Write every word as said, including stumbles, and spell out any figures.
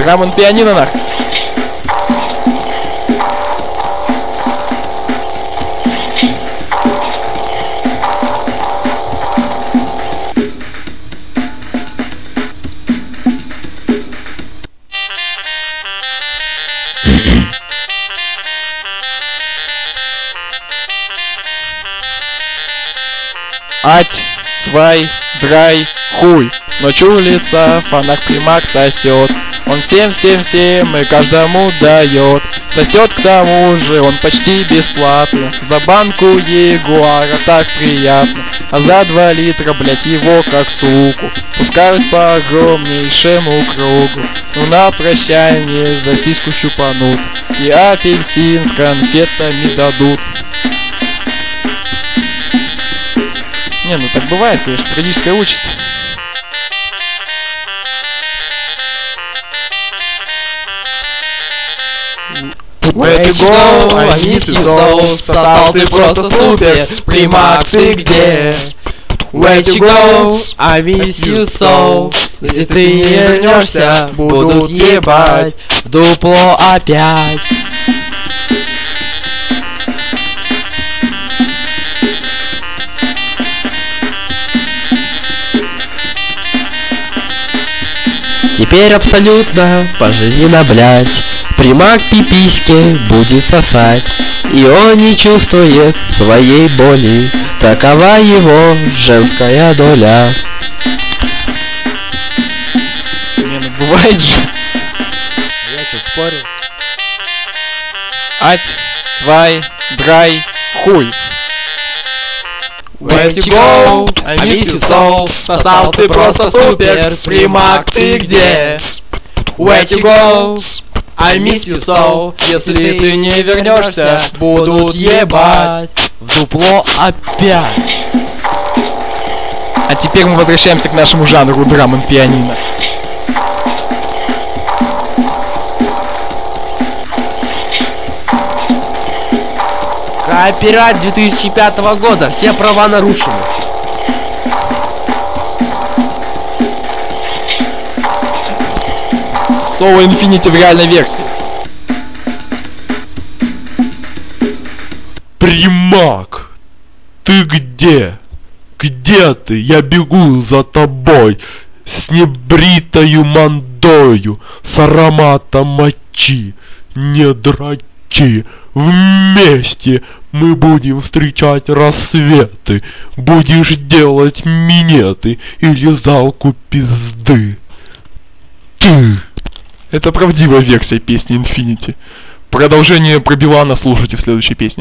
Драм энд пианино нах. Ать, свай, драй, хуй. Ночь улица, фонарь примак сосет. Он всем, всем, всем и каждому дает. Сосет к тому же он почти бесплатно. За банку ягуара так приятно. А за два литра, блять, его как суку пускают по огромнейшему кругу. Ну на прощание за сиську щупанут. И апельсин с конфетами дадут. Не, ну так бывает, конечно, трагическая участь. Where to go, I miss you so. Сосал ты просто супер, примак ты где? Where to go, I miss you so. Если ты не вернешься, будут ебать в дупло опять. Теперь абсолютно пожизненно, блять, примак пиписьки будет сосать, и он не чувствует своей боли. Такова его женская доля. Не, ну бывает же. Я что, спорю? Ать, свай, драй, хуй. Where to go, I miss you so. Сосал ты просто супер, примак ты где? Where to go, I miss you so. Если ты не вернешься, будут ебать в дупло опять. А теперь мы возвращаемся к нашему жанру драм энд пианино. Копирайт две тысячи пятого года, все права нарушены. Соло Infinity в реальной версии. Примак, ты где? Где ты? Я бегу за тобой с небритою мандою, с ароматом мочи. Не дрочи. Вместе мы будем встречать рассветы. Будешь делать минеты или залку пизды. Ты. Это правдивая версия песни Infinity. Продолжение про Билана слушайте в следующей песне.